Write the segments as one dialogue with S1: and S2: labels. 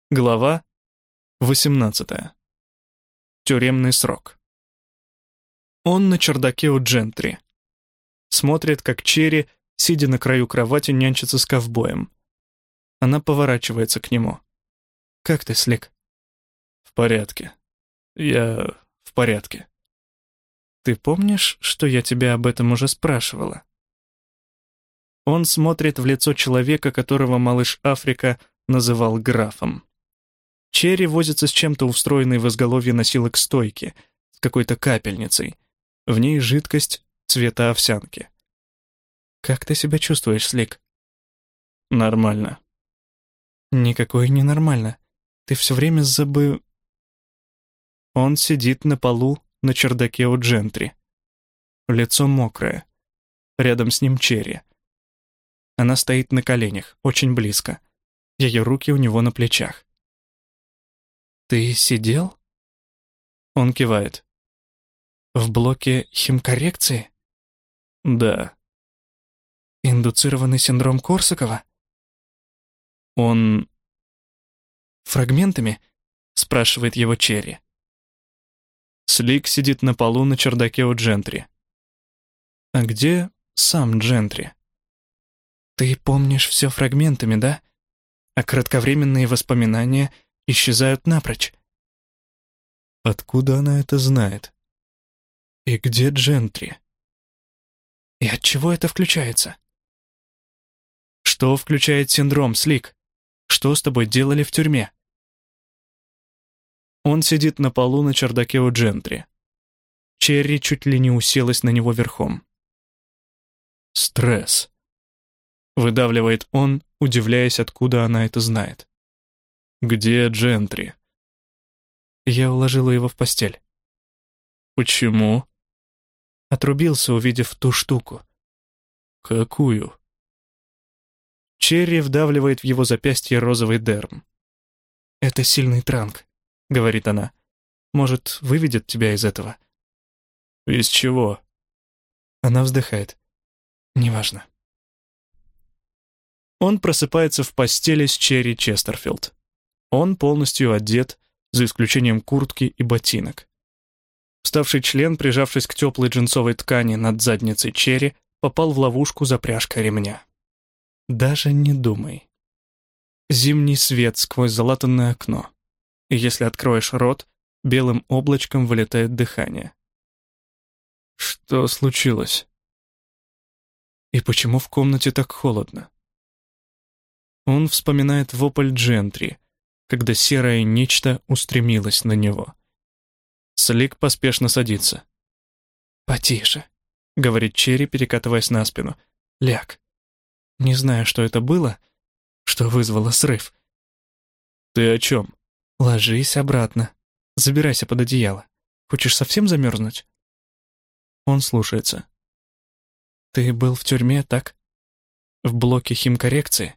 S1: Глава 18. Тюремный срок. Он на чердаке у Джентри. Смотрит, как Черри, сидя на краю кровати, нянчится с ковбоем. Она поворачивается к нему. «Как ты, Слик?» «В порядке. Я в порядке». «Ты помнишь, что я тебя об этом уже спрашивала?» Он смотрит в лицо человека, которого малыш Африка называл графом. Черри возится с чем-то у встроенной в изголовье носилок стойки, с какой-то капельницей. В ней жидкость цвета овсянки. «Как ты себя чувствуешь, Слик?» «Нормально». «Никакое не нормально. Ты все время Он сидит на полу на чердаке у Джентри. Лицо мокрое. Рядом с ним Черри. Она стоит на коленях, очень близко. Ее руки у него на плечах. «Ты сидел?» Он кивает. «В блоке химкоррекции?» «Да». «Индуцированный синдром Корсакова?» «Он...» «Фрагментами?» — спрашивает его Черри. Слик сидит на полу на чердаке у Джентри. «А где сам Джентри?» «Ты помнишь все фрагментами, да? А кратковременные воспоминания исчезают напрочь». Откуда она это знает? И где Джентри? И от чего это включается? Что включает синдром, Слик? Что с тобой делали в тюрьме? Он сидит на полу на чердаке у Джентри. Черри чуть ли не уселась на него верхом. «Стресс», — выдавливает он, удивляясь, откуда она это знает. «Где Джентри?» Я уложила его в постель. «Почему?» Отрубился, увидев ту штуку. «Какую?» Черри вдавливает в его запястье розовый дерм. «Это сильный транк», — говорит она. «Может, выведет тебя из этого?» «Из чего?» Она вздыхает. «Неважно». Он просыпается в постели с Черри Честерфилд. Он полностью одет, за исключением куртки и ботинок. Вставший член, прижавшись к теплой джинсовой ткани над задницей Черри, попал в ловушку за пряжкой ремня. Даже не думай. Зимний свет сквозь залатанное окно. И если откроешь рот, белым облачком вылетает дыхание. Что случилось? И почему в комнате так холодно? Он вспоминает вопль Джентри, когда серое нечто устремилось на него. Слик поспешно садится. «Потише», — говорит Черри, перекатываясь на спину. «Ляг. Не знаю, что это было, что вызвало срыв». «Ты о чем?» «Ложись обратно. Забирайся под одеяло. Хочешь совсем замерзнуть?» Он слушается. «Ты был в тюрьме, так? В блоке химкоррекции?»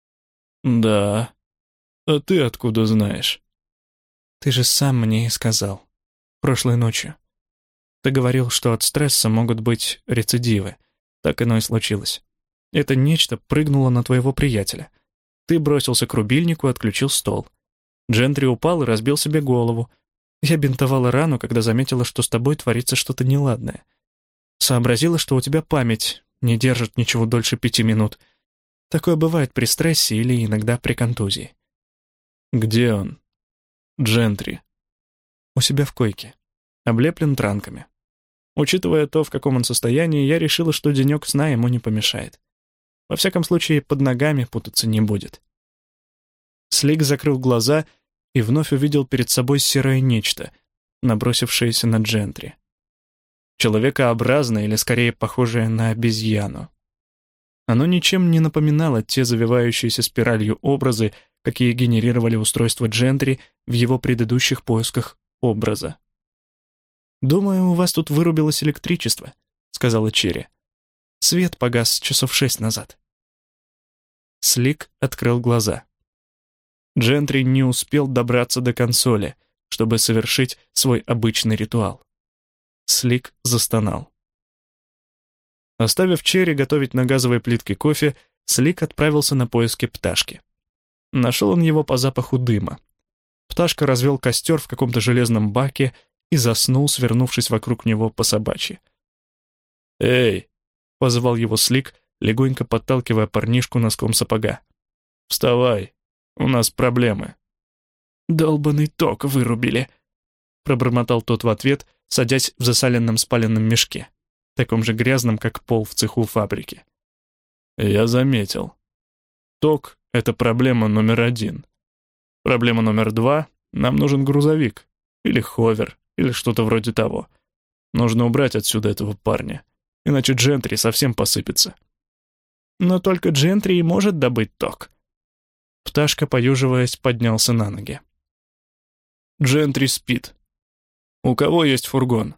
S1: «Да. А ты откуда знаешь?» «Ты же сам мне и сказал. Прошлой ночью. Ты говорил, что от стресса могут быть рецидивы. Так оно и случилось. Это нечто прыгнуло на твоего приятеля. Ты бросился к рубильнику и отключил стол. Джентри упал и разбил себе голову. Я бинтовала рану, когда заметила, что с тобой творится что-то неладное. Сообразила, что у тебя память не держит ничего дольше 5 минут. Такое бывает при стрессе или иногда при контузии». «Где он?» «Джентри». «У себя в койке. Облеплен транками. Учитывая то, в каком он состоянии, я решила, что денек сна ему не помешает. Во всяком случае, под ногами путаться не будет». Слик закрыл глаза и вновь увидел перед собой серое нечто, набросившееся на Джентри. Человекообразное или, скорее, похожее на обезьяну. Оно ничем не напоминало те завивающиеся спиралью образы, какие генерировали устройство Джентри в его предыдущих поисках образа. «Думаю, у вас тут вырубилось электричество», — сказала Черри. «Свет погас часов 6 назад». Слик открыл глаза. Джентри не успел добраться до консоли, чтобы совершить свой обычный ритуал. Слик застонал. Оставив Черри готовить на газовой плитке кофе, Слик отправился на поиски пташки. Нашел он его по запаху дыма. Пташка развел костер в каком-то железном баке и заснул, свернувшись вокруг него по собачьи. «Эй!» — позвал его Слик, легонько подталкивая парнишку носком сапога. «Вставай, у нас проблемы». «Долбаный ток вырубили», — пробормотал тот в ответ, садясь в засаленном спаленном мешке, таком же грязном, как пол в цеху фабрики. «Я заметил. Ток — это проблема номер 1. Проблема номер 2 — нам нужен грузовик, или ховер, или что-то вроде того. Нужно убрать отсюда этого парня, иначе Джентри совсем посыпется». «Но только Джентри и может добыть ток». Пташка, поюживаясь, поднялся на ноги. «Джентри спит. У кого есть фургон?»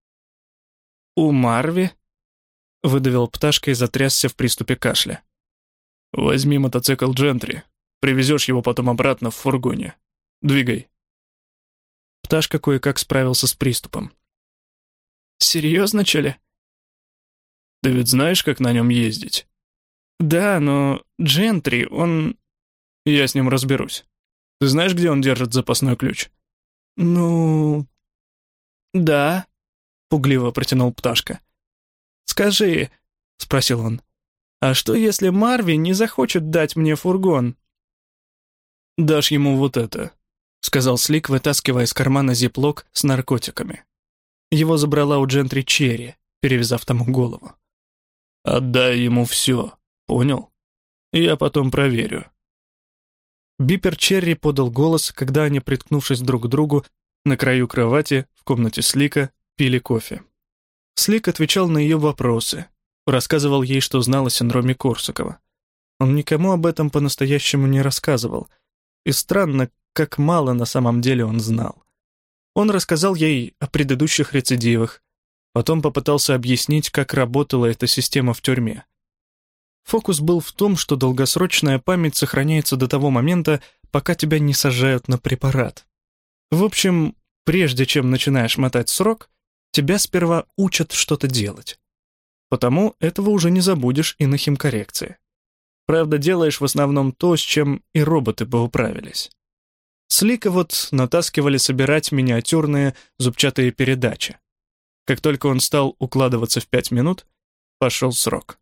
S1: «У Марви», — выдавил Пташка и затрясся в приступе кашля. «Возьми мотоцикл Джентри. Привезешь его потом обратно в фургоне. Двигай». Пташка кое-как справился с приступом. «Серьезно, Чели?» «Ты ведь знаешь, как на нем ездить?» «Да, но Джентри, он...» «Я с ним разберусь. Ты знаешь, где он держит запасной ключ?» «Ну... да», — пугливо протянул Пташка. «Скажи», — спросил он, «а что, если Марви не захочет дать мне фургон?» «Дашь ему вот это», — сказал Слик, вытаскивая из кармана зиплок с наркотиками. Его забрала у Джентри Черри, перевязав тому голову. «Отдай ему все, понял? Я потом проверю». Бипер Черри подал голос, когда они, приткнувшись друг к другу, на краю кровати в комнате Слика, пили кофе. Слик отвечал на ее вопросы, рассказывал ей, что знал о синдроме Корсакова. Он никому об этом по-настоящему не рассказывал, и странно, как мало на самом деле он знал. Он рассказал ей о предыдущих рецидивах, потом попытался объяснить, как работала эта система в тюрьме. Фокус был в том, что долгосрочная память сохраняется до того момента, пока тебя не сажают на препарат. В общем, прежде чем начинаешь мотать срок, тебя сперва учат что-то делать. Потому этого уже не забудешь и на химкоррекции. Правда, делаешь в основном то, с чем и роботы бы управились. Слика вот натаскивали собирать миниатюрные зубчатые передачи. Как только он стал укладываться в 5 минут, пошел срок.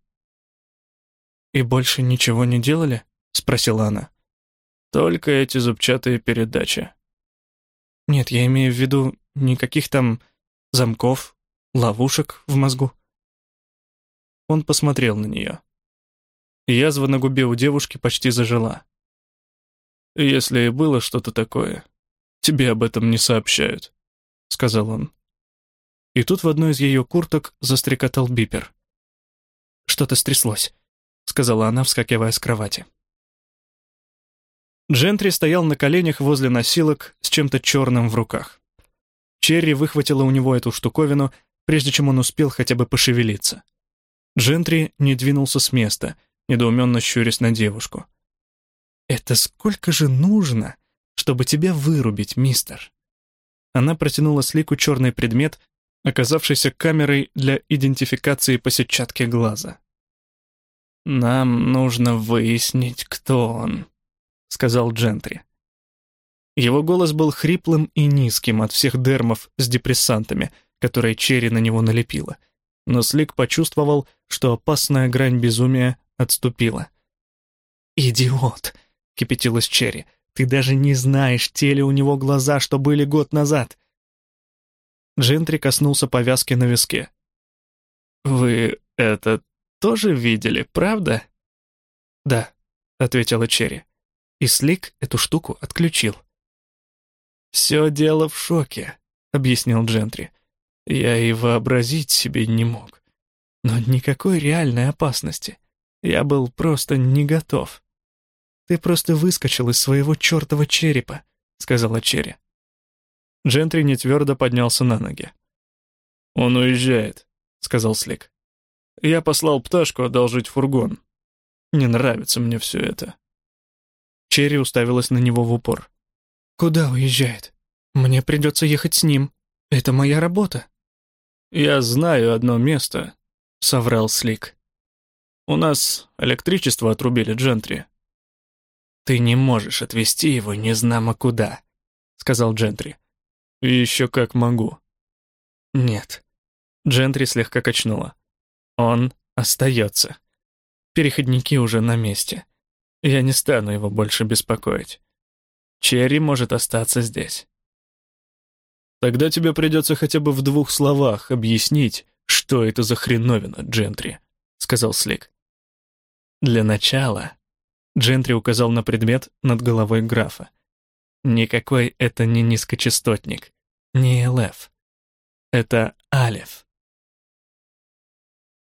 S1: «И больше ничего не делали?» — спросила она. «Только эти зубчатые передачи». «Нет, я имею в виду никаких там замков, ловушек в мозгу». Он посмотрел на нее. Язва на губе у девушки почти зажила. «Если и было что-то такое, тебе об этом не сообщают», — сказал он. И тут в одной из ее курток застрекотал бипер. «Что-то стряслось», — сказала она, вскакивая с кровати. Джентри стоял на коленях возле носилок с чем-то черным в руках. Черри выхватила у него эту штуковину, прежде чем он успел хотя бы пошевелиться. Джентри не двинулся с места, недоуменно щурясь на девушку. «Это сколько же нужно, чтобы тебя вырубить, мистер?» Она протянула Слику черный предмет, оказавшийся камерой для идентификации по сетчатке глаза. «Нам нужно выяснить, кто он», — сказал Джентри. Его голос был хриплым и низким от всех дермов с депрессантами, которые Черри на него налепила, но Слик почувствовал, что опасная грань безумия отступила. «Идиот!» — кипятилась Черри. «Ты даже не знаешь, те ли у него глаза, что были год назад!» Джентри коснулся повязки на виске. «Вы это тоже видели, правда?» «Да», — ответила Черри. И Слик эту штуку отключил. «Все дело в шоке», — объяснил Джентри. «Я и вообразить себе не мог. Но никакой реальной опасности. Я был просто не готов». «Ты просто выскочил из своего чертова черепа», — сказала Черри. Джентри нетвердо поднялся на ноги. «Он уезжает», — сказал Слик. «Я послал Пташку одолжить фургон. Не нравится мне все это». Черри уставилась на него в упор. «Куда уезжает? Мне придется ехать с ним. Это моя работа». «Я знаю одно место», — соврал Слик. «У нас электричество отрубили, Джентри». «Ты не можешь отвезти его незнамо куда», — сказал Джентри. «И еще как могу». «Нет». Джентри слегка качнула. «Он остается. Переходники уже на месте. Я не стану его больше беспокоить. Черри может остаться здесь». «Тогда тебе придется хотя бы в 2 словах объяснить, что это за хреновина, Джентри», — сказал Слик. «Для начала», — Джентри указал на предмет над головой графа, «никакой это не низкочастотник, не ЛФ. Это Алеф.